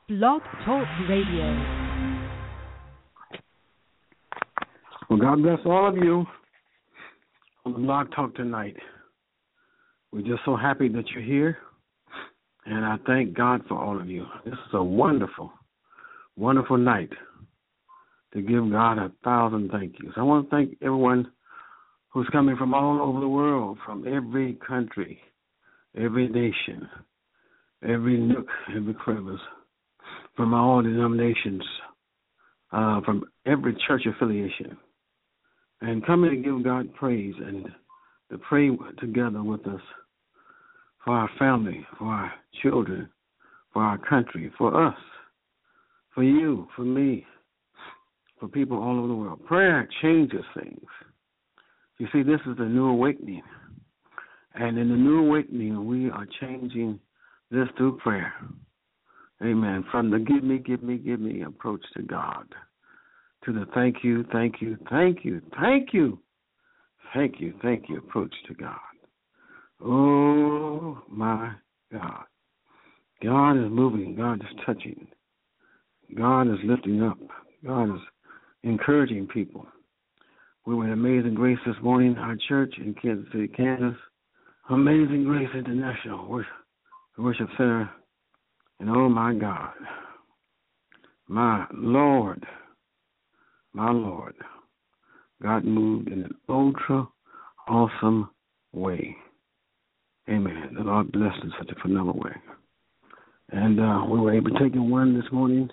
Blog Talk Radio. Well, God bless all of you on the Blog Talk tonight. We're just so happy that you're here, and I thank God for all of you. This is a wonderful, wonderful night to give God 1,000 thank yous. I want to thank everyone who's coming from all over the world, from every country, every nation, every nook, every crevice, from all denominations, from every church affiliation, and coming to give God praise and to pray together with us for our family, for our children, for our country, for us, for you, for me, for people all over the world. Prayer changes things. You see, this is the new awakening. And in the new awakening, we are changing this through prayer. Amen. From the give me approach to God to the thank you approach to God. Oh, my God. God is moving. God is touching. God is lifting up. God is encouraging people. We were in Amazing Grace this morning, our church in Kansas City, Kansas. Amazing Grace International Worship Center. And oh, my God, my Lord, God moved in an ultra awesome way. Amen. The Lord blessed in such a phenomenal way. And we were able to take in one this morning.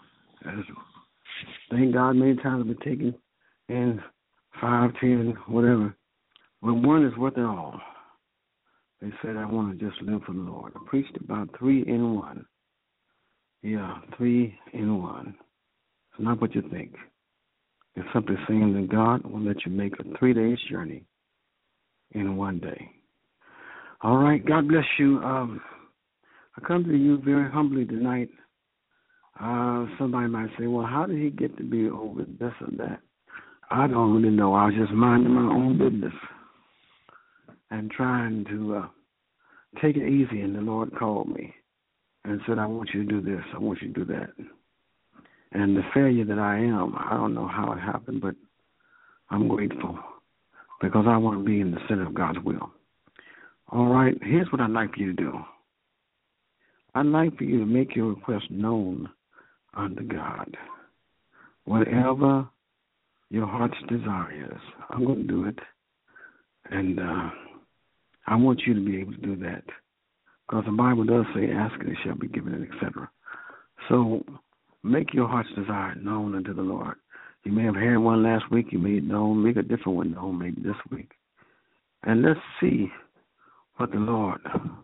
Thank God many times we've been taking in 5, 10, whatever. But one is worth it all. They said, I want to just live for the Lord. I preached about 3 in 1. Yeah, 3 in 1. It's not what you think. It's simply saying that God will let you make a 3-day journey in 1 day. All right, God bless you. I come to you very humbly tonight. Somebody might say, well, how did he get to be over this or that? I don't really know. I was just minding my own business and trying to take it easy, and the Lord called me and said, I want you to do this, I want you to do that. And the failure that I am, I don't know how it happened, but I'm grateful because I want to be in the center of God's will. All right, here's what I'd like for you to do. I'd like for you to make your request known unto God. Whatever your heart's desire is, I'm going to do it. And I want you to be able to do that. Because the Bible does say, ask and it shall be given, etc. So make your heart's desire known unto the Lord. You may have had one last week. You made it known. Make a different one known maybe this week. And let's see what the Lord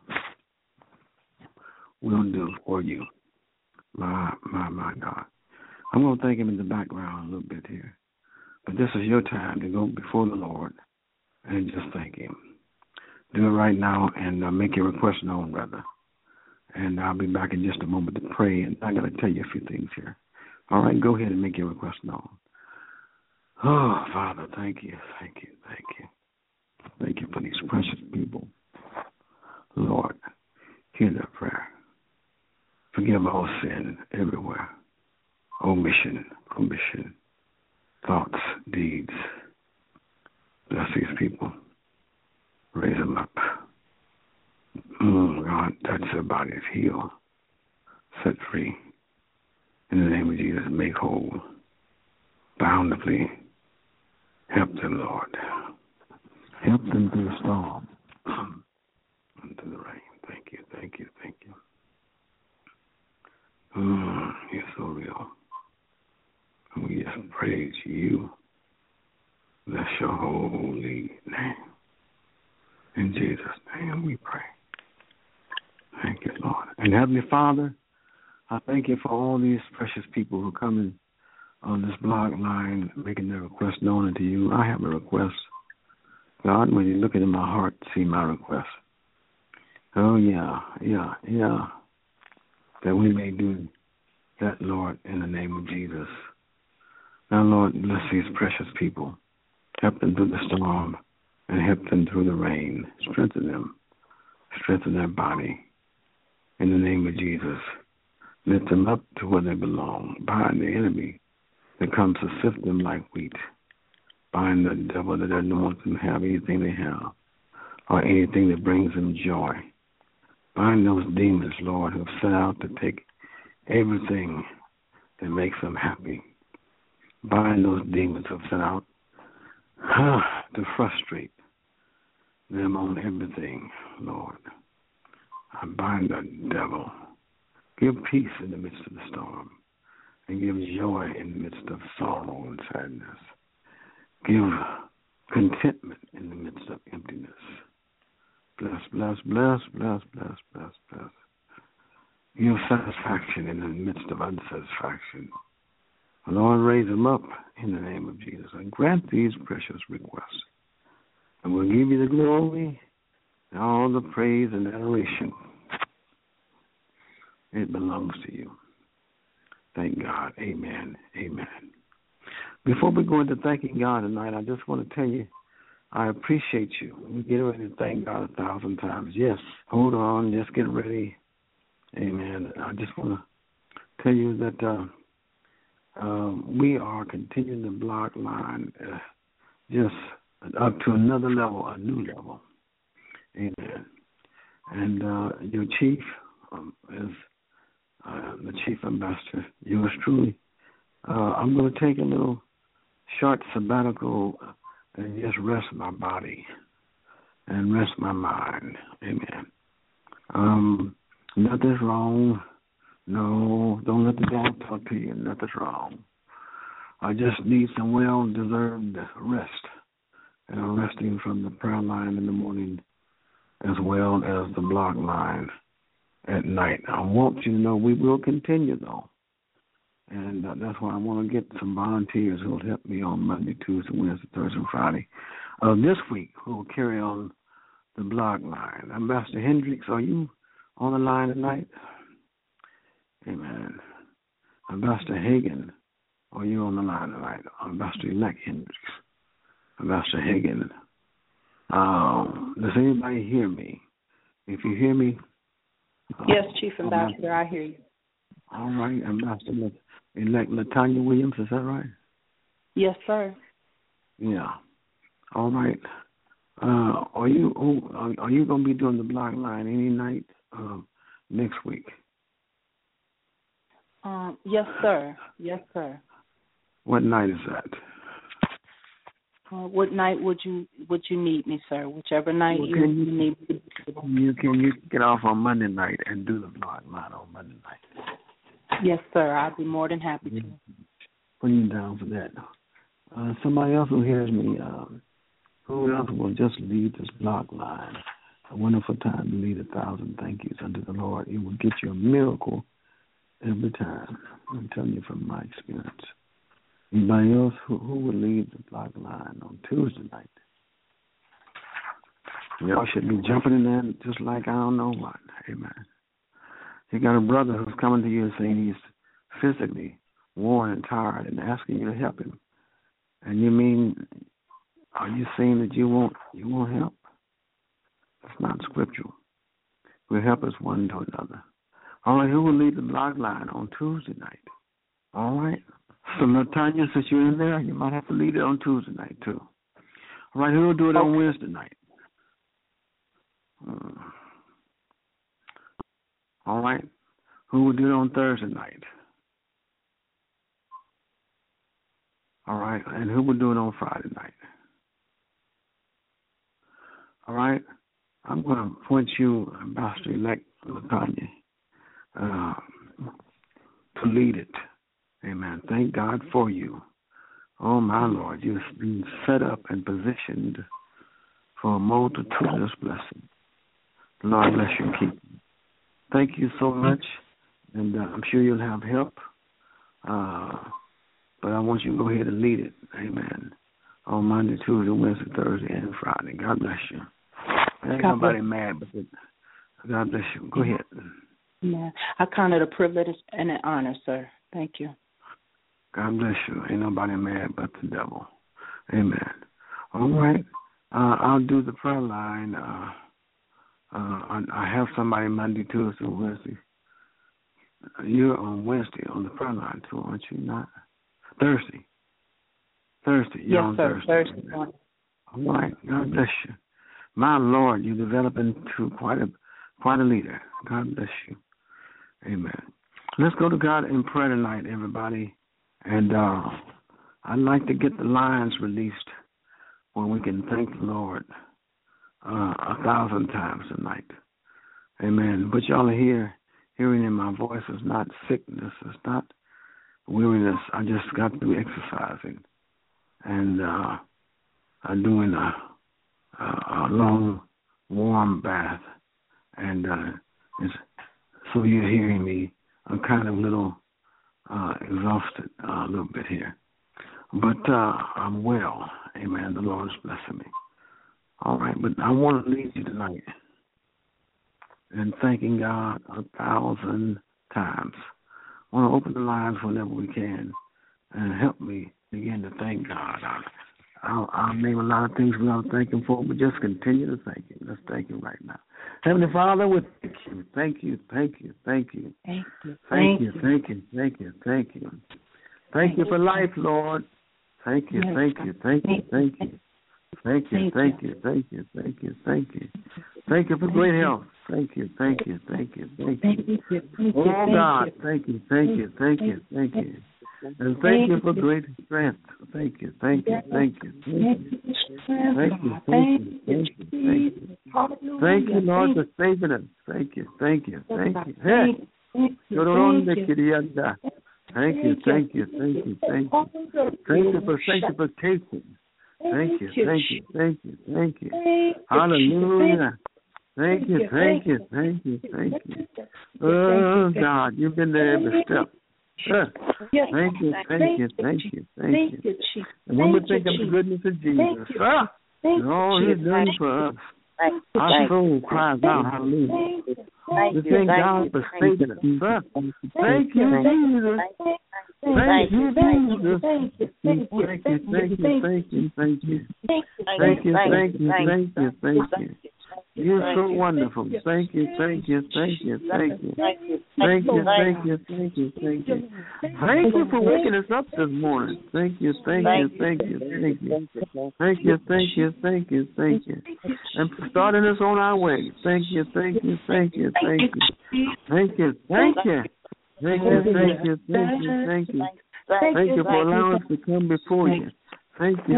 will do for you. My God. I'm going to thank him in the background a little bit here. But this is your time to go before the Lord and just thank him. Do it right now and make your request known, brother. And I'll be back in just a moment to pray. And I got to tell you a few things here. All right, go ahead and make your request known. Oh, Father, thank you. Thank you for these precious people. Lord, hear their prayer. Forgive all sin everywhere. Omission, commission, thoughts, deeds. Bless these people. Raise them up. God, touch their bodies, heal, set free. In the name of Jesus, make whole. Bountifully help them, Lord. Help them through the storm and through the rain. Thank you. You're so real. And we just praise you. Bless your holy name. In Jesus' name we pray. Thank you, Lord. And Heavenly Father, I thank you for all these precious people who are coming on this blog line, making their request known unto you. I have a request. God, when you look into my heart, see my request. Oh, yeah. That we may do that, Lord, in the name of Jesus. Now, Lord, bless these precious people. Help them through the storm and help them through the rain. Strengthen them. Strengthen their body. In the name of Jesus. Lift them up to where they belong. Bind the enemy that comes to sift them like wheat. Bind the devil that doesn't want them to have anything they have or anything that brings them joy. Bind those demons, Lord, who have set out to take everything that makes them happy. Bind those demons who have set out to frustrate them on everything, Lord. I bind the devil. Give peace in the midst of the storm, and give joy in the midst of sorrow and sadness. Give contentment in the midst of emptiness. Bless, bless, bless, bless, bless, bless, bless. Give satisfaction in the midst of unsatisfaction. Lord, raise them up in the name of Jesus and grant these precious requests. And we'll give you the glory and all the praise and adoration. It belongs to you. Thank God. Amen. Amen. Before we go into thanking God tonight, I just want to tell you, I appreciate you. We get ready to thank God 1,000 times. Yes, hold on. Just get ready. Amen. I just want to tell you that we are continuing the block line just up to another level, a new level. Amen. And your chief is the chief ambassador, yours truly. I'm going to take a little short sabbatical and just rest my body and rest my mind. Amen. Nothing's wrong. No, don't let the dog talk to you. Nothing's wrong. I just need some well-deserved rest. And I'm resting from the prayer line in the morning as well as the blog line at night. I want you to know we will continue, though. And that's why I want to get some volunteers who will help me on Monday, Tuesday, Wednesday, Thursday, and Friday. This week, we'll carry on the blog line. Ambassador Hendricks, are you on the line tonight? Amen. Ambassador Hagan, are you on the line tonight? Ambassador-elect Hendricks. Ambassador Hagan. Does anybody hear me? If you hear me. Yes, Chief Ambassador, I hear you. All right, Ambassador-elect Latanya Williams, is that right? Yes, sir. Yeah. All right. Are you going to be doing the blog line any night next week? Yes, sir. Yes, sir. What night is that? What night would you need me, sir? Whichever night you need me. You can get off on Monday night and do the blog line on Monday night. Yes, sir. I'll be more than happy to. Put you down for that. Somebody else who hears me, who else will just lead this blog line? A wonderful time to lead 1,000 thank yous unto the Lord. It will get you a miracle every time. I'm telling you from my experience. Anybody else who will lead the blog line on Tuesday night? Y'all should be jumping in there just like I don't know what. Amen. You got a brother who's coming to you saying he's physically worn and tired and asking you to help him. And you mean, are you saying that you won't help? That's not scriptural. We'll help us one to another. All right, who will lead the blog line on Tuesday night? All right. So, Latanya, since you're in there, you might have to lead it on Tuesday night, too. All right, who will do it on Wednesday night? All right. Who will do it on Thursday night? All right. And who will do it on Friday night? All right. I'm going to point you, Ambassador-elect Latanya, to lead it. Amen. Thank God for you. Oh, my Lord, you've been set up and positioned for a multitudinous blessing. The Lord bless you and keep you. Thank you so much, and I'm sure you'll have help. But I want you to go ahead and lead it. Amen. On Monday, Tuesday, Wednesday, Thursday, and Friday. God bless you. Ain't nobody mad, but God bless you. Go ahead. Yeah, I count it a privilege and an honor, sir. Thank you. God bless you. Ain't nobody mad but the devil. Amen. All right. I'll do the prayer line. I have somebody Monday, Tuesday, Wednesday, You're on Wednesday on the prayer line too, aren't you? Not Thursday. You're Yes, on sir. Thursday morning. All right. God bless you. My Lord, you're developing to quite a leader. God bless you. Amen. Let's go to God in prayer tonight, everybody. And I'd like to get the lines released where we can thank the Lord 1,000 times tonight. Amen. But y'all are hearing in my voice is not sickness, it's not weariness. I just got through exercising and I'm doing a long, warm bath. And so you're hearing me. I'm kind of a little exhausted a little bit here. But I'm well. Amen. The Lord is blessing me. All right, but I want to lead you tonight in thanking God 1,000 times. I want to open the lines whenever we can and help me begin to thank God. I'll name a lot of things we ought to thank Him for, but just continue to thank Him. Let's thank Him right now. Heavenly Father, we thank you. Thank you for life, Lord. Thank you. Thank you for great health. Thank you. Oh God, thank you. And thank you for great strength. Thank you. Thank you, Lord, for saving us. Thank you. Thank you for sanctification. Thank you. Hallelujah. Thank you. Oh, God, you've been there every step. Thank you. And when we think of the goodness of Jesus, all He's done for us, our soul cries out, hallelujah. We thank God for saving us. Thank you, Jesus. Thank you. You're so wonderful. Thank you. Thank you for waking us up this morning. Thank you. And for starting us on our way. Thank you. Thank you for allowing us to come before you. Thank you.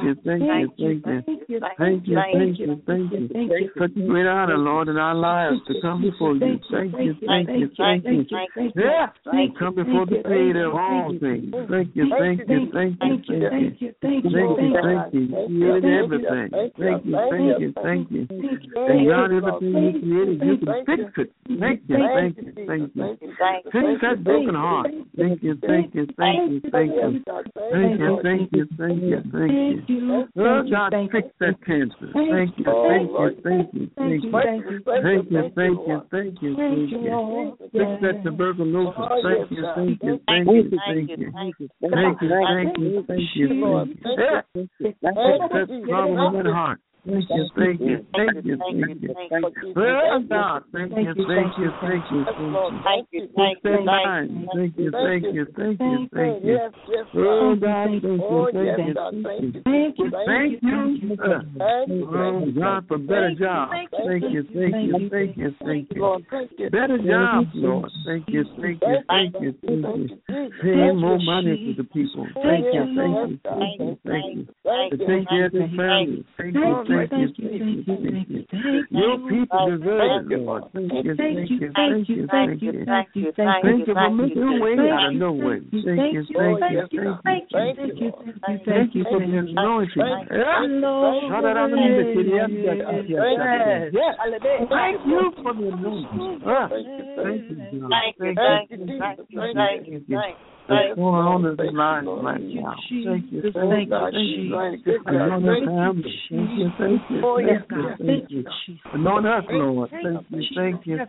Such a great honor, Lord, in our lives to come before you. Thank you. Yeah, come before the Creator of all things. Thank you. You did everything. Thank you. And God, everything you created, you can fix it. Thank you. Fix that broken heart. Thank you. Oh, God, fix that cancer. Thank you. Fix that tuberculosis. Thank you. Fix that problem in the heart. Thank you. Well, God, thank you. Fix that mind. Thank you. Oh, God, thank you. Oh, God, for better jobs. Thank you. Better jobs, Lord. Thank you. Paying more money to the people. Thank you. To take care of their families. Thank you. Your people deserve it, Lord. Thank you for making a way out of no way. Thank you for the anointing. Thank you for the anointing. What's going on in the line right now? Thank you. Anoint us, Lord. Thank you.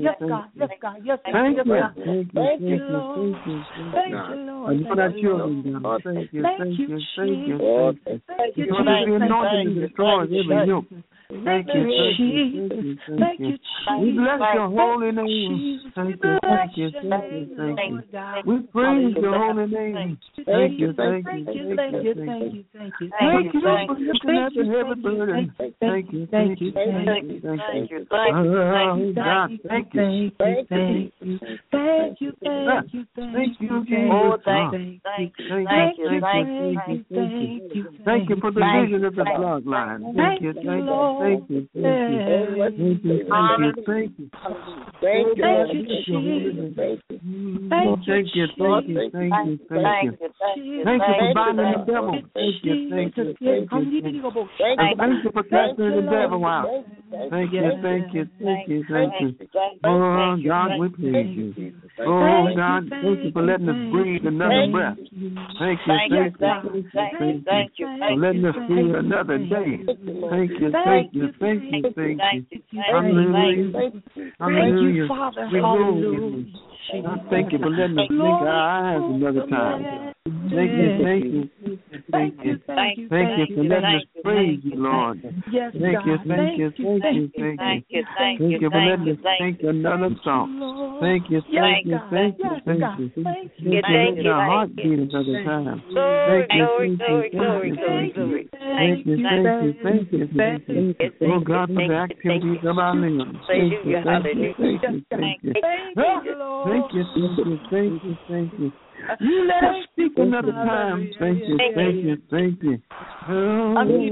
Anoint our children, God. Thank you. Anoint the anointing to destroy every yoke. thank you, Jesus. Thank you. We bless your holy name. Thank you, thank you, thank you, thank you. We praise your holy name. Thank you, thank you, thank you, thank you. Thank you for lifting up the heavy burden. Thank you, thank you, thank you, thank you. Oh, God, thank you. Thank you, thank you, thank you, thank you, Jesus. Thank you, thank you for the vision of the bloodline. Thank you, thank you, thank you, thank you, thank you, thank you, thank you, Jesus. Thank you, thank you, thank you, thank you. Thank you for binding the devil. Thank you, thank you, thank you. Thank you for casting the devil out. Thank you, thank you, thank you, thank you. Oh, God, we praise you. Oh, God, thank you for letting us breathe another breath. Thank you, thank you, thank you for letting us see another day. Thank you, thank you, thank you, thank you. Hallelujah. Hallelujah. Hallelujah. Thank you for letting us blink our eyes another time. Thank you, thank you, thank you. Thank you for letting us praise you, Lord. Thank you, thank you, thank you, thank you. Thank you for letting us think another song. Thank you, thank you, thank you, thank you. Thank you for letting our heart beat another time. Thank you, thank you, thank you. Thank you, thank you, thank you, thank you. Oh God, for the activities of our limbs. Thank you, thank you, thank you, thank you. Thank you, thank you, thank you, thank you. You let us speak another time. Thank you, thank you, thank you. Oh, thank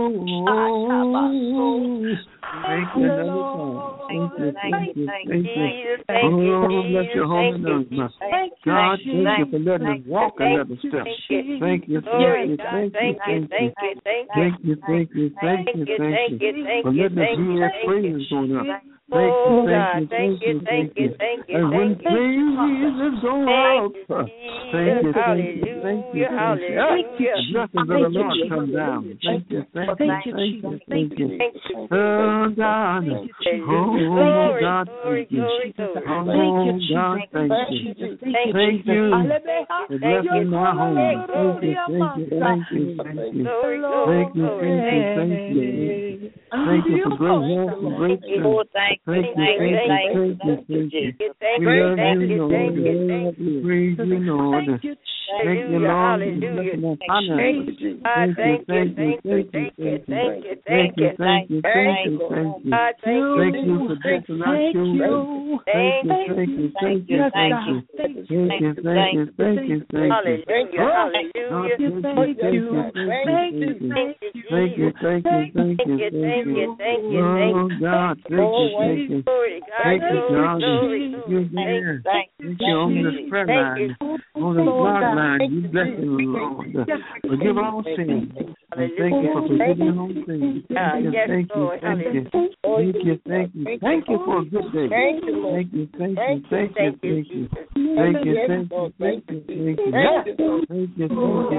you another time. Thank you, thank you, thank you. Oh, bless your holy name. God, thank you for letting us walk another step. Thank you, thank you, thank you, thank you. Thank you, thank you, thank you, thank you. For letting us hear praises going up. Thank you, thank you. And when praises go up, thank you, thank you, thank you. The blessings of the Lord come down. Thank you, thank you, thank you. Oh God, oh God, thank you. Oh God, thank you. Thank you for blessing our home. Thank you, thank you, thank you, thank you. Thank you, thank you. Thank you for great health and great strength. Thank you, thank you, thank you. We love you, Lord. We praise you, Lord. Thank you, Lord. Thank you, thank you, thank you, thank you, thank you, thank you, thank you, thank you. Thank you for blessing our children. Thank you, thank you, thank you, thank you. Thank you, thank you, thank you, thank you. Thank you, thank you, thank you, thank you, thank you. Oh God, thank you, thank you, God. You're here. Thank you on this prayer line, on this bloodline. You bless him, Lord. Forgive all sins. And thank you for forgiving all sins. Thank you, thank you, thank you. Thank you, thank you. Thank you for a good day. Thank you, thank you, thank you, thank you. Thank you, thank you, thank you, thank you. Thank you, thank you, thank you,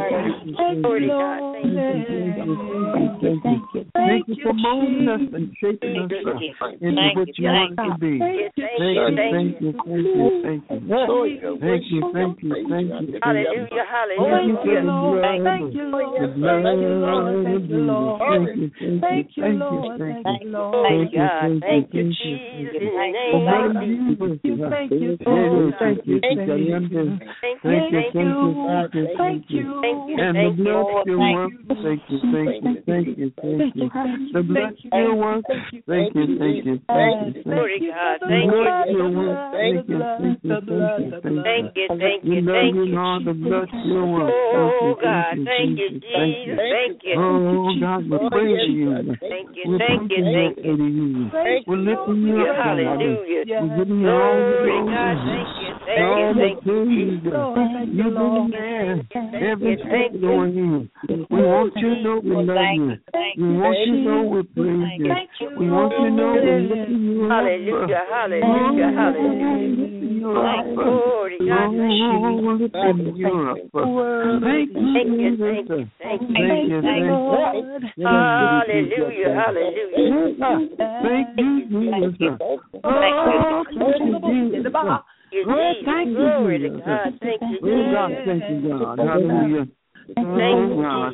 thank you. Thank you for molding us and shaping us into what you want us to be. Thank you, thank you, thank you, thank you. Thank you, thank you, thank you. Hallelujah, hallelujah. Thank you, Lord. The blood of Jesus. Thank you, thank you, thank you, thank you. Thank you, God. Thank you, Jesus. In the name of Jesus. Thank you, thank you, thank you. Thank you, thank you. And the blood still works. Thank you, thank you, thank you, thank you. The blood still works. Thank you, thank you, thank you. Glory God. The Thank blood you. still works. Thank you, thank you, thank you, thank you. Thank you, We love thank you, you. Lord. The blood still works. Oh God, thank you, Jesus. Thank you. Oh God, we're praising you. Thank you, We're thank you, praising thank you. you. We're lifting you up, God. Hallelujah. We're giving you all the Glory glory. God. Thank you, All the thank you, praise. thank you. You've been there. Every Thank step you. going in. We want you to know we love you. We want you to know we praise you. We want you to know we're lifting you up. Hallelujah, hallelujah, hallelujah. Glory God. We're lifting you up. Thank you, Jesus. Thank you, Thank you, thank you. Hallelujah, hallelujah. Thank you, Jesus. Oh, thank you, Jesus. Oh, thank you, Glory to Jesus. God. Thank you, Oh, God, Jesus. thank you, God. Hallelujah. Oh, God.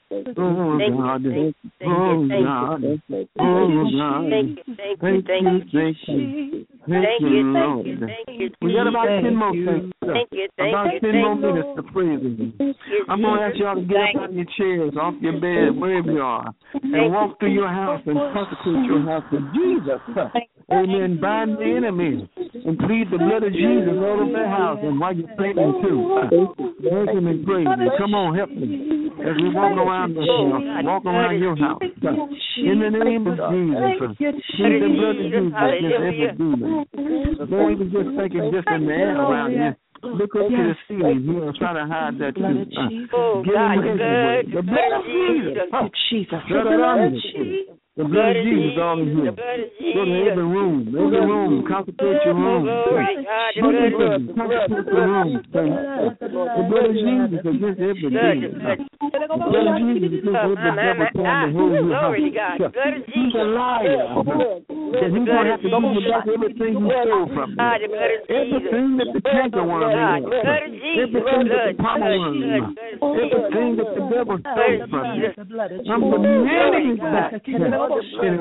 Oh, God. Oh, God. Oh, God. Thank you, Lord. We got about 10 more things. About 10 more minutes to praise Him. I'm going to ask y'all to get up out of your chairs, off your bed, wherever you are, and walk through your house and consecrate your house to Jesus. Amen. Bind the enemy and plead the blood of Jesus all over the house. And while you're praying too, thank Him and praise Him. Come on, help me as we walk around this house, walk around your house. In the name of Jesus, plead the blood of Jesus against every demon. Don't even just think it's just in the air around you. Look up to the ceiling. You know, try to hide that too. Get in everywhere. The blood of Jesus. The blood of Jesus all in here. Go to every room. Consecrate your room. Consecrate the room. The blood of Jesus against every demon. The blood of Jesus against every devil trying to hold you hostage. He's a liar. That he's going to have to give you back everything you stole from you. Everything that the canker worm is. Everything that the palmer worm is. Everything that the devil stole from you. I'm commanding it back. Thank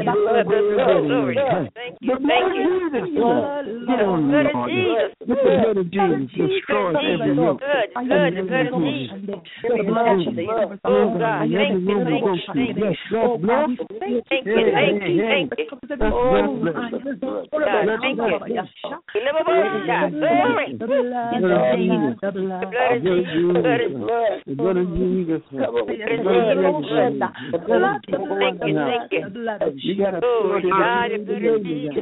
you. Get on the Lord. With the blood of Jesus, destroy every yoke. Oh God, thank you. You got to put it God, the blood of Jesus.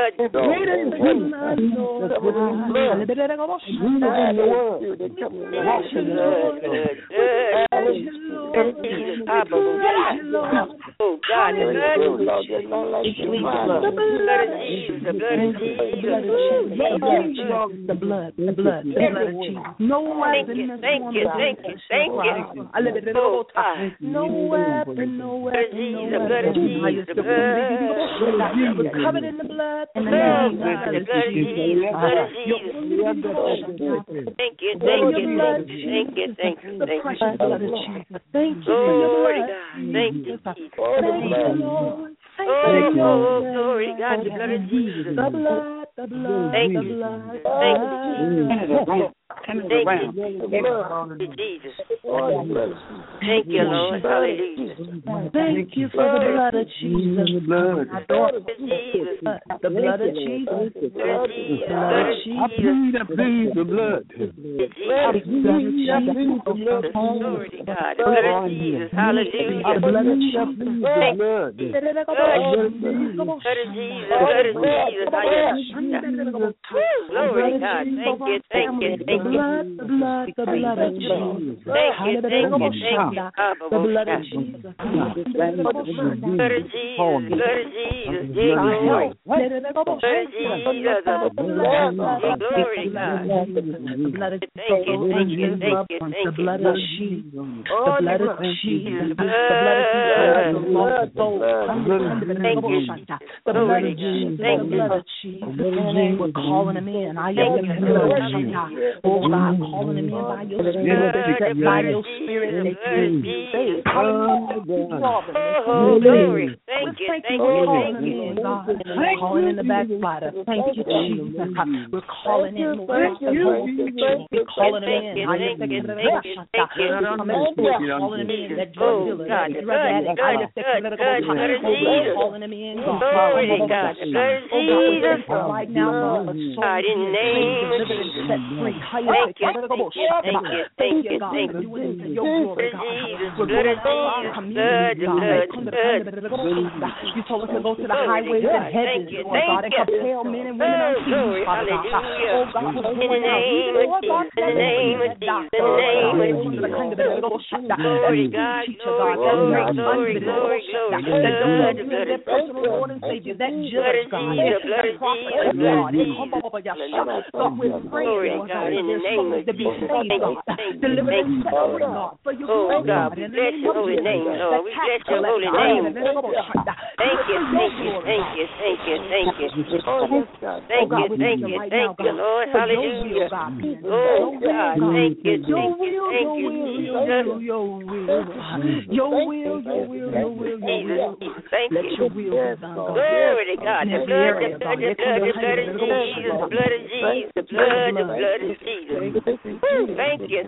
No weapon, thank you. We're covered in the blood. The blood of Jesus. Thank you. The precious blood of Jesus. Thank you for your blood. Thank you. Glory, God, the blood of Jesus. The blood. Thank you. Jesus. Thank you, Lord. Hallelujah. Thank you for the blood of Jesus. The blood of Jesus. The blood of Jesus. I plead the blood. Glory to God. The blood of Jesus. Hallelujah. The blood of Jesus. The blood of Jesus. Glory to God. Thank you. The blood of Jesus. Thank you. The blood of Jesus. We're calling him in. Oh God, calling him in by your spirit. By your spirit. Oh, glory. Thank you. Calling him in, God. Calling in the backslider. Thank you, Jesus. We're calling in, Lord. We're calling him in. Calling him in. That drug dealer, that drug addict, calling him in, God. Oh God, right now, Lord, in the name of Jesus. Thank you, God. Do it into your glory, God. We're going to our community, God. You told us to go to the highways and hedges, Lord God, and compel men and women unto you, Father God. Oh God, we're going out. In the name of Jesus. Glory, God. Glory. That personal Lord and Savior, that judge, God, that prophet, God. God, we're praying, Lord God, there's souls to be saved, God. Deliver them, set free, God, for your glory, God. In the name of Jesus. We bless your holy name. Thank you, Lord. Hallelujah. Oh, God, thank you. Thank you. Let your will be done, God. Glory to God. The blood of Jesus, the blood of Jesus, the blood of Jesus. Thank you.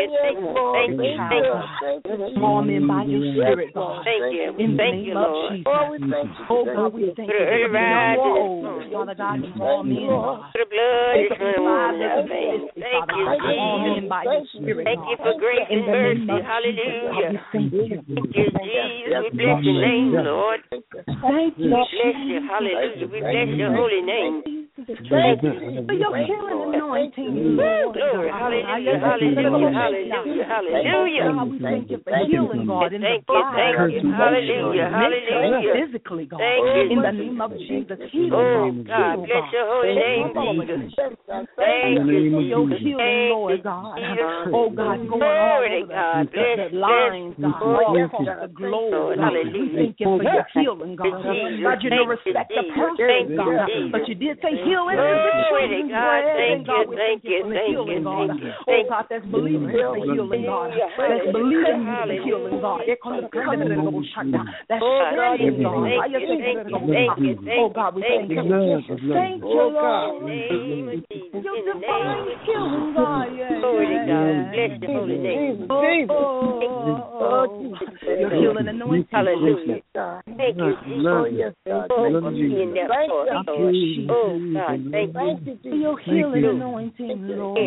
Warm in by your spirit, God. Thank you. Thank you, Lord. Oh, God, we thank you. Father God, warm in, God. The blood is running. Thank you, Jesus. By your spirit, thank you for grace and mercy. Hallelujah. Thank you, Jesus. We bless your name, Lord. Thank you. We bless you. Hallelujah. We bless your holy name. Thank you for your healing anointing. Glory. Hallelujah. Hallelujah. Hallelujah. Hallelujah. God, we thank you for healing, God. Thank you. Hallelujah. Hallelujah. Physically, God. Thank you. In the name of Jesus. Oh, God. Bless your holy name, Jesus. Thank you for your healing, Lord God. Oh, God, going all over the lines, God, all across the globe. We thank you for your healing, God. God, you don't respect the person, God, but you did say healing is the children's bread. Thank you for the healing, God. Oh, God, that's believing for the healing, God. That's believing for the healing, God. That's standing, God. Oh, God, we thank you. Thank you, Lord. Your divine healing, God. Glory to God. Bless your holy name. Your healing anointing. Hallelujah. Thank you, Jesus. Oh, God. Thank you for your healing anointing, Lord.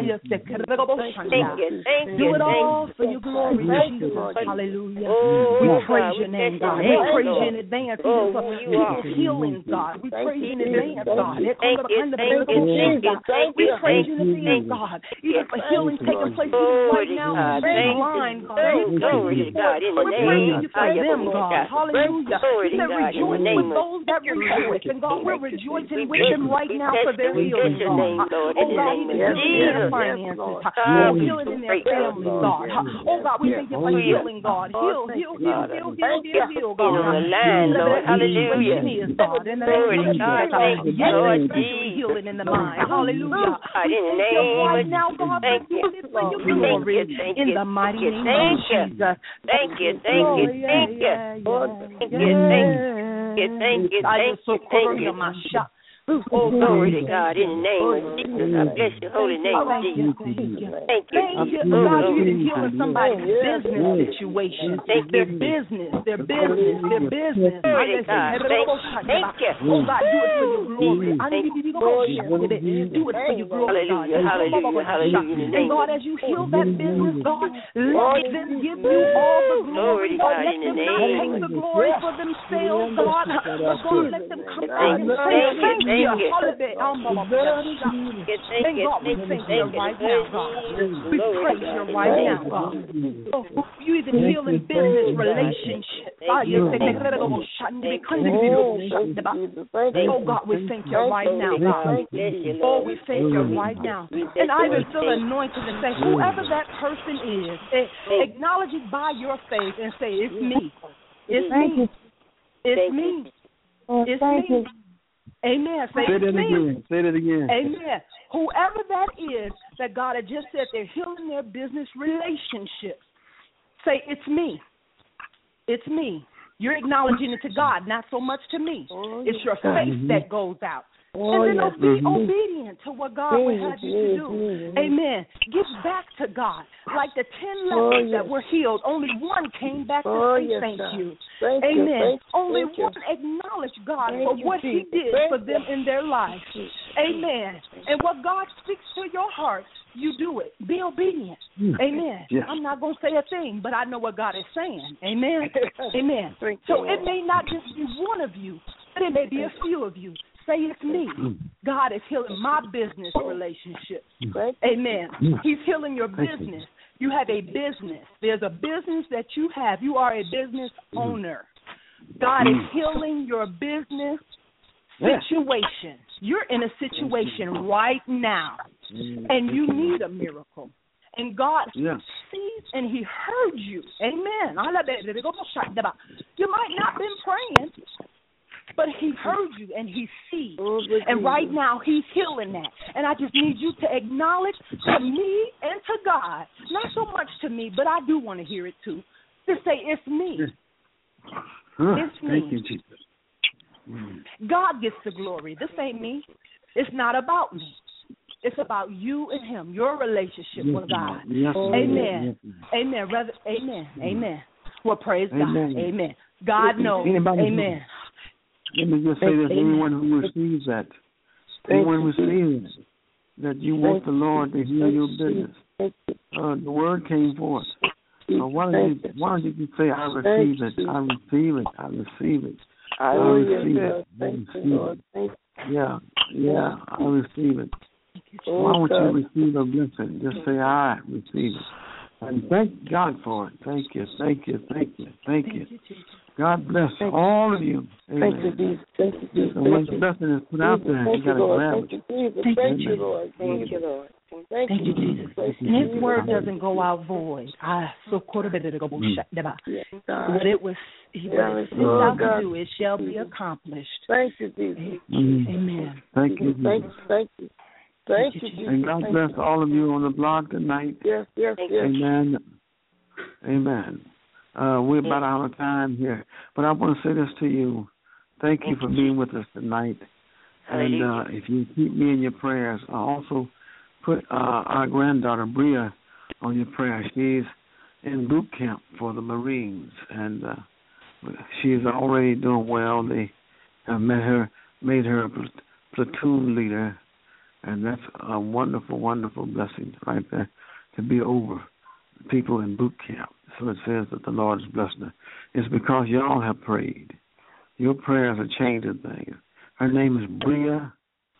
Thank you. Do it all for your glory, Jesus. Hallelujah. We praise your name, God. We praise you in advance for people's healing, God. We praise you in advance, God. Thank you. We praise you in advance, God. Even for healing taking place right now. Blind, God. Glory to God. In the We're name praising you for them, God. Hallelujah. Glory to That God. rejoice with those that rejoice. And God, we're rejoicing with them right now for their healing, God. Oh, God, even healing in their finances. Oh, healing in their families, God. Oh, God, we thank you for healing, God. Heal, God. Lord. Hallelujah. God. In the name of Jesus. Yes, healing in the mind. Hallelujah. In the name right now, God, we're doing it for your glory. In the mighty name of Jesus. Thank you. Oh, glory to God in the name of Jesus. I bless your holy name, Jesus. Thank you. God, you're healing somebody's business situation. Their business. Glory to God. Thank you. Oh, God, do it for your glory. Do it for your glory, God. Hallelujah. And God, as you heal that business, God, let them give you all the glory. God, let them not take the glory for themselves, God. But God, let them come back and say thank you. And God, we thank you right now, God. We praise you right now, God. You even heal in business relationships. Oh, God, we thank you right now, God. Oh, we thank you right now. And I even feel anointed to say, whoever that person is, acknowledge it by your faith and say, it's me. It's me. It's me. It's me. Amen. Say it again. Amen. Whoever that is that God had just said they're healing their business relationships, say, it's me. It's me. You're acknowledging it to God, not so much to me. It's your faith that goes out. And then be obedient to what God would have you to do. Amen. Give back to God. Like the 10 lepers that were healed, only one came back to say thank you. Amen. Only one acknowledged God for what he did for them in their life. Amen. And what God speaks to your heart, you do it. Be obedient. Amen. Yes. I'm not going to say a thing, but I know what God is saying. Amen. Amen. So it may not just be one of you, but it may be a few of you. Say it's me. God is healing my business relationships. Amen. He's healing your business. You have a business. There's a business that you have. You are a business owner. God is healing your business situation. You're in a situation right now, and you need a miracle. And God sees and he heard you. Amen. You might not have been praying, but he heard you and he sees. And right now he's healing that. And I just need you to acknowledge to me and to God, not so much to me, but I do want to hear it too, to say it's me. It's me. Thank you, Jesus. God gets the glory. This ain't me. It's not about me. It's about you and him, your relationship with God. Yes, amen. Yes, amen. Amen. Amen. Well, praise God. Amen. God knows. Amen. Let me just say this. Anyone who receives that, anyone receives that you want the Lord to heal your business, the word came forth. Why don't you just say, I receive it, I receive it, I receive it, I receive it, I receive it. Yeah, I receive it. Why don't you receive a blessing? Just say, I receive it. And thank God for it. Thank you. God bless all of you. Amen. Thank you, Jesus. And when the blessing is put out there, you got to grab it. Thank you, Lord. Thank you, Lord. Thank you, Jesus. And his word doesn't go out void. What it was sent out to do, it shall be accomplished. Thank you, Jesus. Amen. Thank you, Jesus. Thank you. Thank you, Jesus. And God bless all of you on the blog tonight. Yes. Amen. We're about out of time here. But I want to say this to you. Thank you for being with us tonight. And if you keep me in your prayers, I also put our granddaughter, Bria, on your prayer. She's in boot camp for the Marines. And she's already doing well. They have made her a platoon leader. And that's a wonderful, wonderful blessing right there to be over people in boot camp. So it says that the Lord is blessing her. It's because y'all have prayed. Your prayers are changing things. Her name is Bria,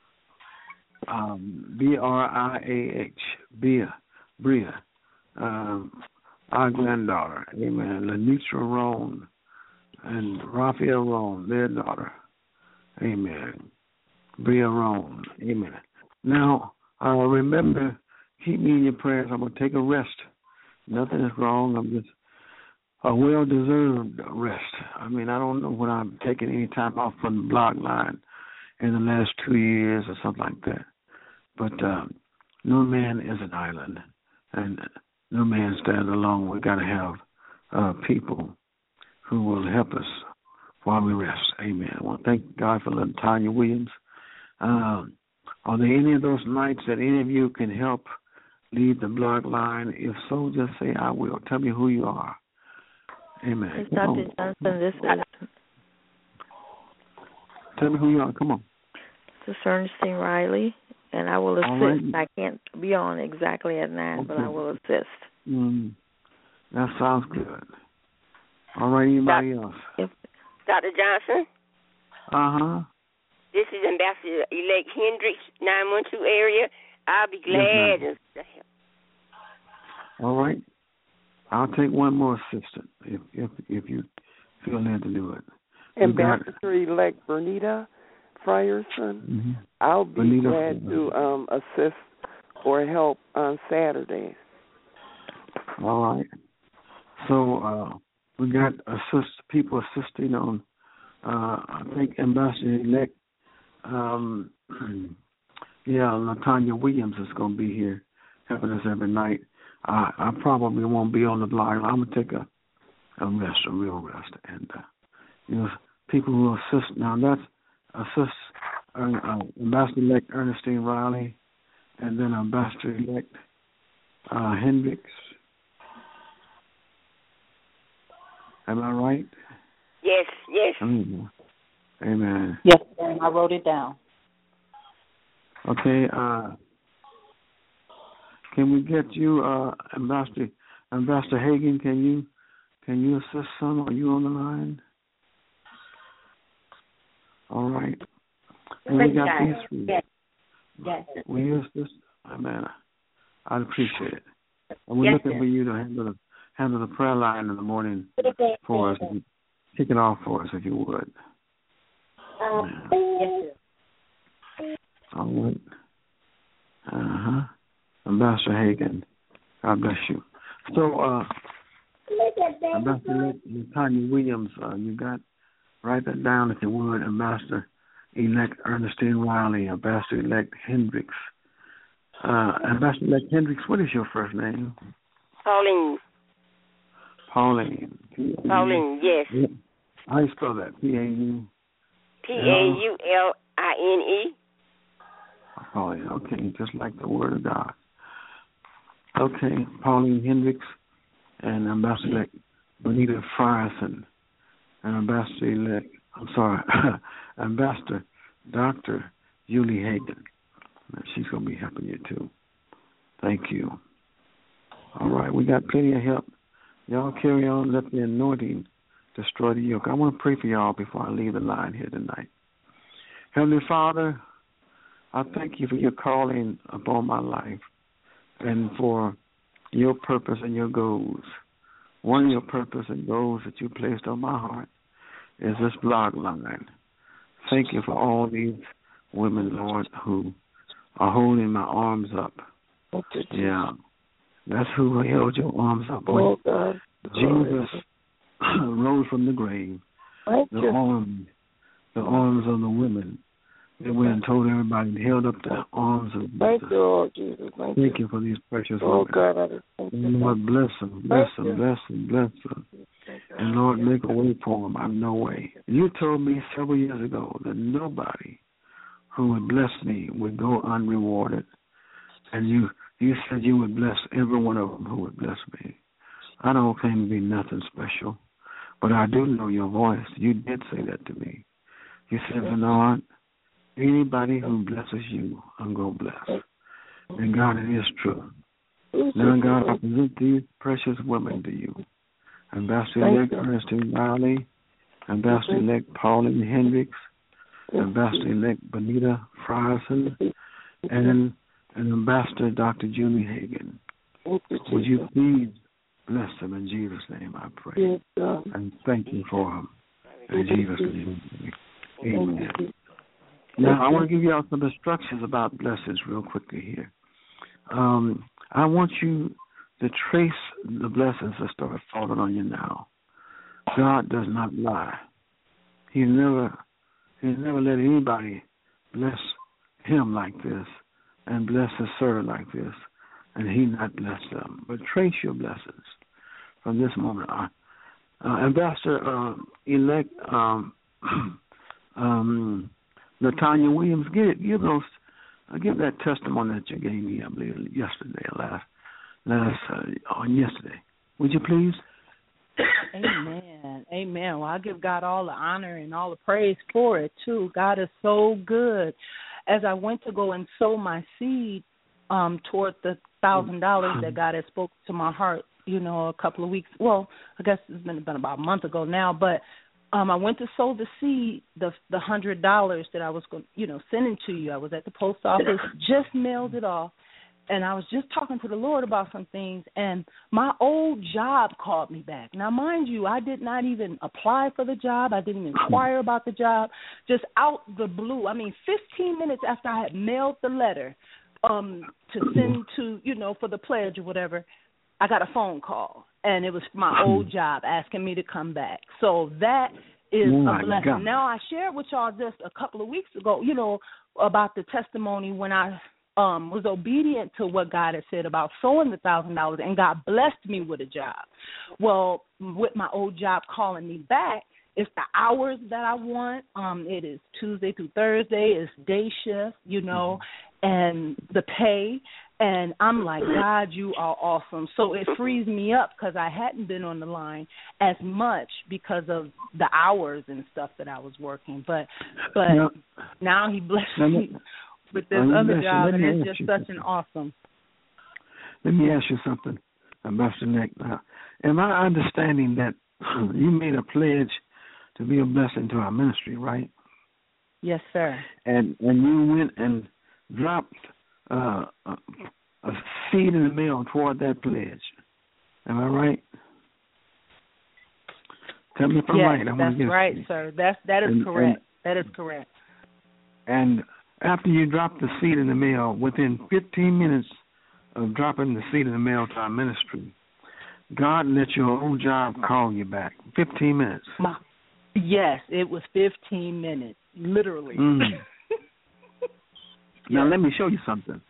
B-R-I-A-H, Bria, our granddaughter. Amen. Lenitra Roan and Raphael Roan, their daughter. Amen. Bria Roan. Amen. Now, remember, keep me in your prayers. I'm going to take a rest. Nothing is wrong. I'm just a well-deserved rest. I mean, I don't know when I'm taking any time off from the blog line in the last 2 years or something like that. But no man is an island, and no man stands alone. We've got to have people who will help us while we rest. Amen. I want to thank God for little Tanya Williams. Are there any of those nights that any of you can help lead the blog line? If so, just say, I will. Tell me who you are. Amen. It's Dr. Johnson. This is... Tell me who you are. Come on. This is Ernestine Riley, and I will assist. Right. I can't be on exactly at 9, but I will assist. That sounds good. All right, anybody else? Dr. Johnson? Uh-huh. This is Ambassador-elect Hendricks, 912 area. I'll be glad to help. All right. I'll take one more assistant if you feel led to do it. Ambassador-elect Bernita Frierson. Mm-hmm. I'll be glad to assist or help on Saturdays. All right. So we got people assisting on, I think, Ambassador-elect. LaTanya Williams is going to be here helping us every night. I probably won't be on the blog. I'm going to take a rest, a real rest. And, people who assist. Now, that's Ambassador-elect Ernestine Riley and then Ambassador-elect Hendricks. Am I right? Yes. Amen. Yes, I wrote it down. Okay. Can we get you, Ambassador Hagan? Can you assist some? Are you on the line? All right. And we got these three. Yes. Will you assist? Amen. I'd appreciate it. And we're looking for you to handle the prayer line in the morning for us. Kick it off for us, if you would. Yes, sir. All right. Ambassador Hagan, God bless you. So, Ambassador Tanya Williams, you got Write that down if you would. Ambassador-elect Ernestine Wiley, Ambassador-elect Hendricks. Ambassador-elect Hendricks, what is your first name? Pauline. Pauline, yes. How do you spell that? Pauline. Pauline, okay, just like the Word of God. Okay, Pauline Hendricks and Ambassador-elect Bonita Frierson and Ambassador Dr. Julie Hagan. She's going to be helping you too. Thank you. All right, we got plenty of help. Y'all carry on. Let the anointing destroy the yoke. I want to pray for y'all before I leave the line here tonight. Heavenly Father, I thank you for your calling upon my life and for your purpose and your goals. One of your purpose and goals that you placed on my heart is this blog line. Thank you for all these women, Lord, who are holding my arms up. Yeah, that's who held your arms up. Oh, God. Jesus rose from the grave. The arms of the women. They went and told everybody and held up the arms of Jesus. Thank you, Lord Jesus. Thank you for these precious women. God, I just thank you. Lord, bless them. And Lord, make a way for them out of no way. You told me several years ago that nobody who would bless me would go unrewarded. And you said you would bless every one of them who would bless me. I don't claim to be nothing special, but I do know your voice. You did say that to me. You said, Bernard, anybody who blesses you, I'm going to bless. And God, it is true. Now, God, I present these precious women to you. Ambassador-elect Ernestine Wiley, Ambassador-elect Pauline Hendricks, Ambassador-elect Bonita Frierson, and Ambassador Dr. Julie Hagan. Would you please bless them in Jesus' name, I pray. And thank you for them. In Jesus' name. Amen. Now, I want to give you all some instructions about blessings real quickly here. I want you to trace the blessings that start falling on you now. God does not lie. He never let anybody bless him like this and bless his servant like this, and he not bless them. But trace your blessings from this moment on. Ambassador-elect Latanya Williams, give that testimony that you gave me, I believe, yesterday or yesterday. Would you please? Amen. Well, I give God all the honor and all the praise for it, too. God is so good. As I went to go and sow my seed toward the $1,000 that God had spoke to my heart, a couple of weeks. Well, I guess it's been about a month ago now, but I went to sow the seed, the $100 that I was going, sending to you. I was at the post office, just mailed it off, and I was just talking to the Lord about some things, and my old job called me back. Now, mind you, I did not even apply for the job. I didn't inquire about the job. Just out the blue. 15 minutes after I had mailed the letter to send to, for the pledge or whatever, I got a phone call, and it was my old job asking me to come back. So that is a blessing. God. Now, I shared with y'all just a couple of weeks ago, about the testimony when I was obedient to what God had said about sowing the $1,000, and God blessed me with a job. Well, with my old job calling me back, it's the hours that I want. It is Tuesday through Thursday. It's day shift, and the pay. And I'm like, God, you are awesome. So it frees me up because I hadn't been on the line as much because of the hours and stuff that I was working. But now he blessed me with this other job, and it's just such an awesome. Let me ask you something, Ambassador Nick. Am I understanding that you made a pledge to be a blessing to our ministry, right? Yes, sir. And you went and dropped a seed in the mail toward that pledge. Am I right? Tell me if I'm right. That's right, sir. That is correct. That is correct. And after you dropped the seed in the mail, within 15 minutes of dropping the seed in the mail to our ministry, God let your old job call you back. 15 minutes. Yes, it was 15 minutes, literally. Now, let me show you something.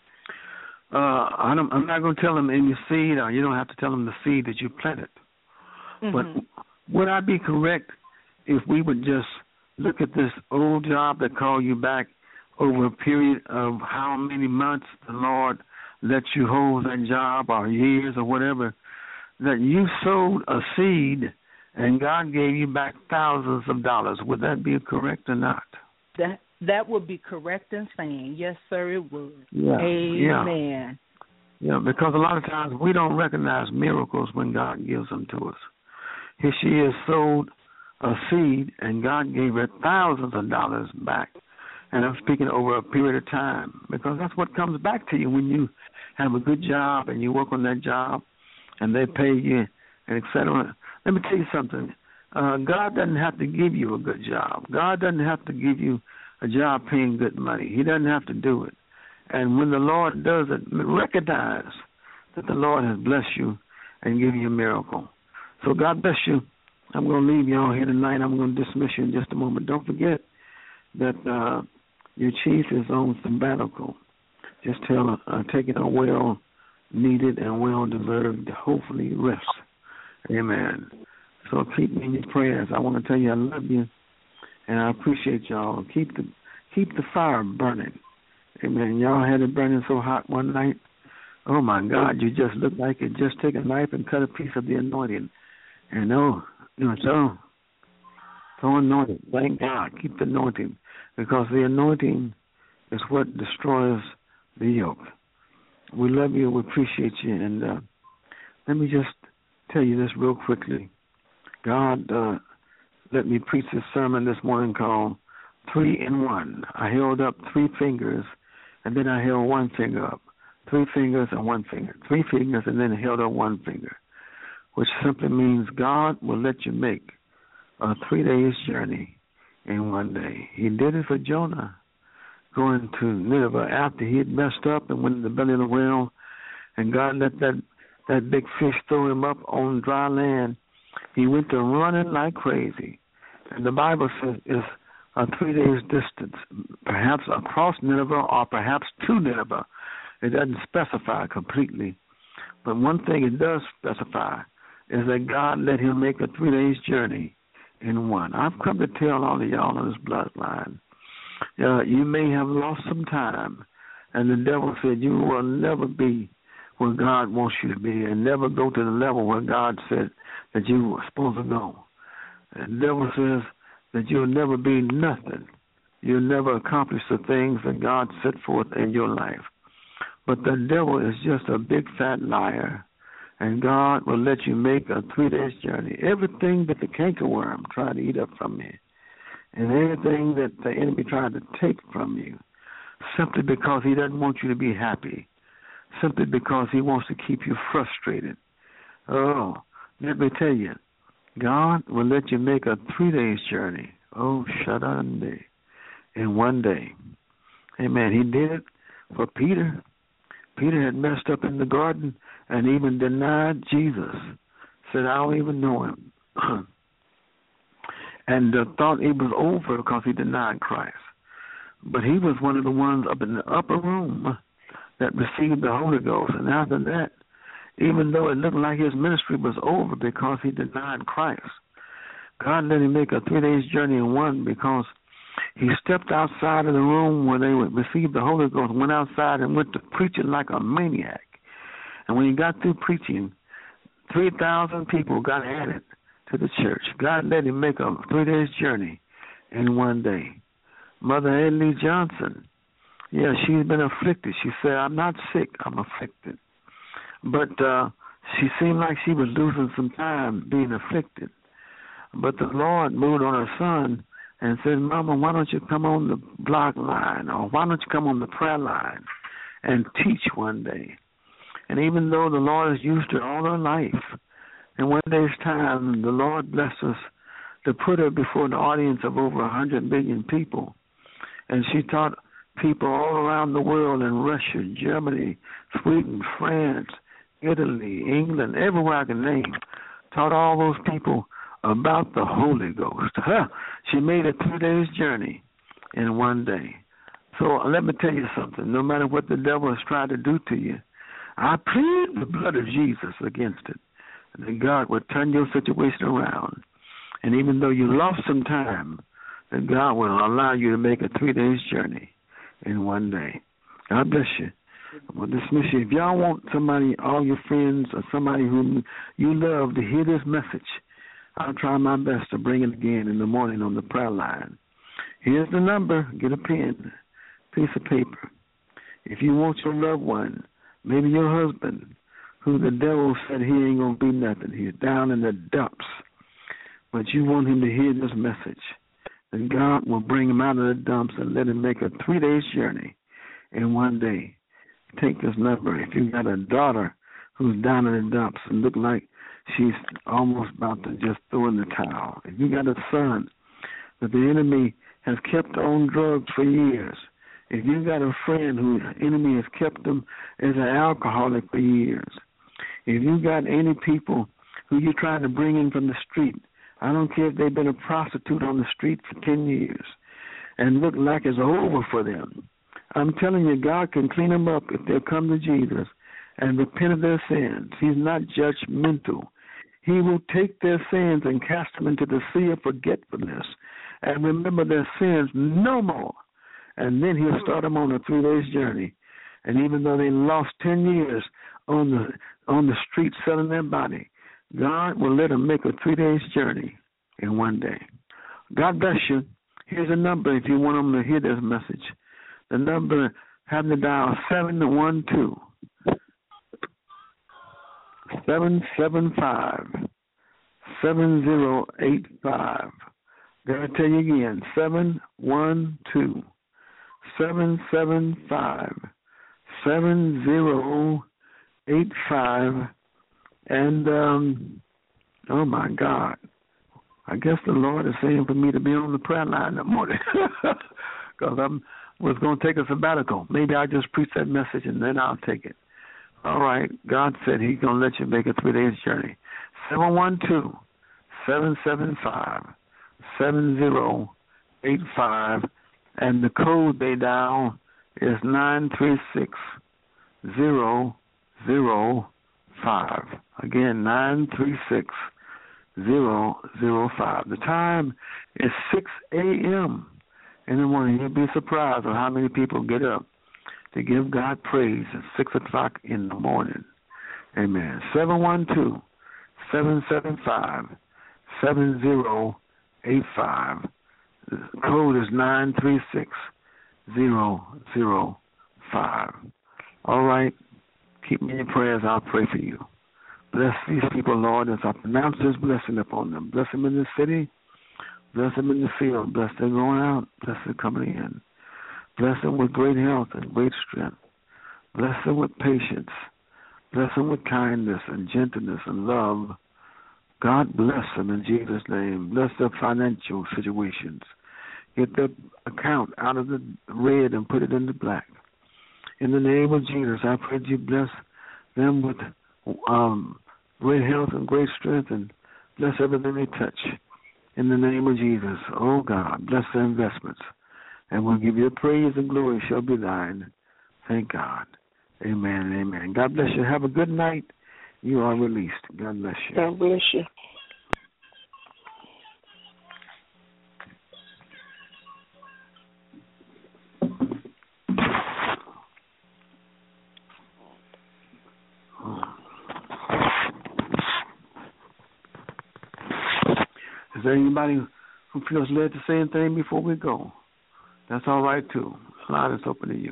I'm not going to tell them any seed, or you don't have to tell them the seed that you planted. But would I be correct if we would just look at this old job that called you back over a period of how many months the Lord let you hold that job, or years, or whatever, that you sowed a seed and God gave you back thousands of dollars? Would that be correct or not? That would be correct in saying, yes, sir, it would. Yeah. Amen. Yeah, because a lot of times we don't recognize miracles when God gives them to us. Here she is sowed a seed, and God gave her thousands of dollars back. And I'm speaking over a period of time, because that's what comes back to you when you have a good job and you work on that job and they pay you, and et cetera. Let me tell you something. God doesn't have to give you a good job. God doesn't have to give you a job paying good money. He doesn't have to do it. And when the Lord does it, recognize that the Lord has blessed you and given you a miracle. So God bless you. I'm going to leave you all here tonight. I'm going to dismiss you in just a moment. Don't forget that your chief is on sabbatical. Just taking a well-needed and well-deserved, hopefully, rest. Amen. So keep me in your prayers. I want to tell you I love you, and I appreciate y'all. Keep the fire burning. Amen. Y'all had it burning so hot one night. Oh, my God, you just look like it. Just take a knife and cut a piece of the anointing. And so anointed. Thank God. Keep the anointing, because the anointing is what destroys the yoke. We love you. We appreciate you. And let me just tell you this real quickly. God let me preach this sermon this morning called 3 in 1. I held up 3 fingers, and then I held 1 finger up. 3 fingers and 1 finger. 3 fingers and then held up 1 finger, which simply means God will let you make a 3 days journey in 1 day. He did it for Jonah, going to Nineveh after he had messed up and went in the belly of the whale, and God let that big fish throw him up on dry land. He went to running like crazy. And the Bible says it's a 3 days distance, perhaps across Nineveh or perhaps to Nineveh. It doesn't specify completely. But one thing it does specify is that God let him make a 3 days journey in 1. I've come to tell all of y'all on this bloodline, you may have lost some time, and the devil said you will never be where God wants you to be and never go to the level where God said that you were supposed to go. And the devil says that you'll never be nothing. You'll never accomplish the things that God set forth in your life. But the devil is just a big fat liar, and God will let you make a 3 days journey. Everything that the cankerworm tried to eat up from you, and everything that the enemy tried to take from you, simply because he doesn't want you to be happy, simply because he wants to keep you frustrated. Oh, let me tell you, God will let you make a 3 days journey. Oh, Shadande, in 1 day. Amen. He did it for Peter. Peter had messed up in the garden and even denied Jesus. Said, I don't even know him. And thought it was over because he denied Christ. But he was one of the ones up in the upper room that received the Holy Ghost. And after that, even though it looked like his ministry was over because he denied Christ, God let him make a 3 days journey in 1, because he stepped outside of the room where they would receive the Holy Ghost, went outside and went to preaching like a maniac. And when he got through preaching, 3,000 people got added to the church. God let him make a 3 days journey in 1 day. Mother Ailey Johnson, she's been afflicted. She said, I'm not sick, I'm afflicted. But she seemed like she was losing some time being afflicted. But the Lord moved on her son and said, Mama, why don't you come on the block line, or why don't you come on the prayer line and teach 1 day? And even though the Lord has used her all her life, in 1 day's time, the Lord blessed us to put her before an audience of over 100 million people. And she taught people all around the world, in Russia, Germany, Sweden, France, Italy, England, everywhere I can name. Taught all those people about the Holy Ghost. She made a 2 days journey in one day. So let me tell you something. No matter what the devil has tried to do to you, I plead the blood of Jesus against it. And that God will turn your situation around. And even though you lost some time, that God will allow you to make a 3 days journey in one day. God bless you. I'm going to dismiss you. If y'all want somebody, all your friends, or somebody whom you love to hear this message, I'll try my best to bring it again in the morning on the prayer line. Here's the number. Get a pen, piece of paper. If you want your loved one, maybe your husband, who the devil said he ain't going to be nothing, he's down in the dumps, but you want him to hear this message, then God will bring him out of the dumps and let him make a 3 days journey in one day. Take this number. If you've got a daughter who's down in the dumps and look like she's almost about to just throw in the towel, if you got a son that the enemy has kept on drugs for years, if you got a friend whose enemy has kept them as an alcoholic for years, if you got any people who you're trying to bring in from the street, I don't care if they've been a prostitute on the street for 10 years and look like it's over for them, I'm telling you, God can clean them up if they'll come to Jesus and repent of their sins. He's not judgmental. He will take their sins and cast them into the sea of forgetfulness and remember their sins no more. And then he'll start them on a 3 days journey. And even though they lost 10 years on the street selling their body, God will let them make a 3 days journey in one day. God bless you. Here's a number if you want them to hear this message. The number, have to dial 712-775-7085. Did I tell you again? 712-775-7085. And, oh, my God. I guess the Lord is saying for me to be on the prayer line in the morning because I was going to take a sabbatical. Maybe I'll just preach that message and then I'll take it. All right. God said he's going to let you make a 3 days journey. 712-775-7085. And the code they dial is 936-005. Again, 936-005. The time is 6 a.m. in the morning. You'll be surprised at how many people get up to give God praise at 6 o'clock in the morning. Amen. 712-775-7085. The code is 936-005. All right. Keep me in your prayers. I'll pray for you. Bless these people, Lord, as I pronounce this blessing upon them. Bless them in the city. Bless them in the field. Bless them going out. Bless them coming in. Bless them with great health and great strength. Bless them with patience. Bless them with kindness and gentleness and love. God bless them in Jesus' name. Bless their financial situations. Get their account out of the red and put it in the black. In the name of Jesus, I pray that you bless them with great health and great strength, and bless everything they touch. In the name of Jesus, oh God, bless their investments. And we'll give you praise and glory shall be thine. Thank God. Amen and amen. God bless you. Have a good night. You are released. God bless you. God bless you. Is there anybody who feels led to say anything before we go? That's all right, too. The line is open to you.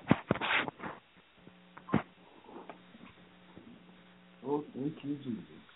Oh, thank you, Jesus.